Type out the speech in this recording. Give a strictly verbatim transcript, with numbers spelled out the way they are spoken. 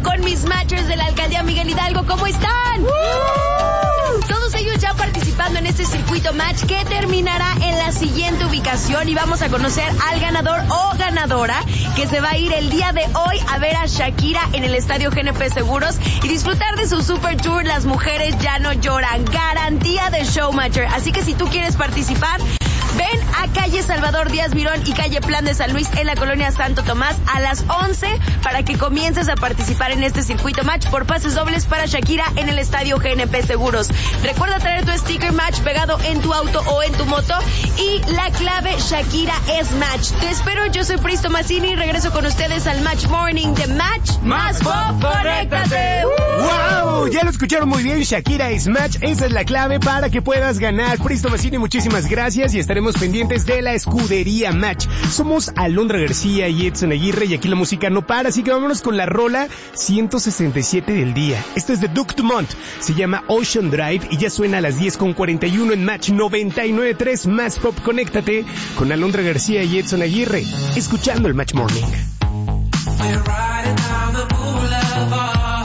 con mis matchers de la Alcaldía Miguel Hidalgo. ¿Cómo están? ¡Uh! Todos ellos ya participando en este circuito match que terminará en la siguiente ubicación y vamos a conocer al ganador o ganadora que se va a ir el día de hoy a ver a Shakira en el Estadio G N P Seguros y disfrutar de su super tour Las Mujeres Ya No Lloran. Garantía de show matcher. Así que si tú quieres participar, ven a calle Salvador Díaz Mirón y calle Plan de San Luis en la colonia Santo Tomás a las once para que comiences a participar en este circuito match por pases dobles para Shakira en el Estadio G N P Seguros. Recuerda traer tu sticker match pegado en tu auto o en tu moto y la clave Shakira es match. Te espero, yo soy Pristo Mazzini y regreso con ustedes al Match Morning de Match Más Pop. ¡Conéctate! ¡Wow! Ya lo escucharon muy bien, Shakira es match. Esa es la clave para que puedas ganar. Pristo Mazzini, muchísimas gracias y estaremos pendientes de la escudería Match. Somos Alondra García y Edson Aguirre y aquí la música no para, así que vámonos con la rola ciento sesenta y siete del día. Esto es de Duke Dumont, se llama Ocean Drive y ya suena a las diez con cuarenta y uno en Match noventa y nueve punto tres Más Pop. Conéctate con Alondra García y Edson Aguirre, escuchando el Match Morning. We're riding down the boulevard.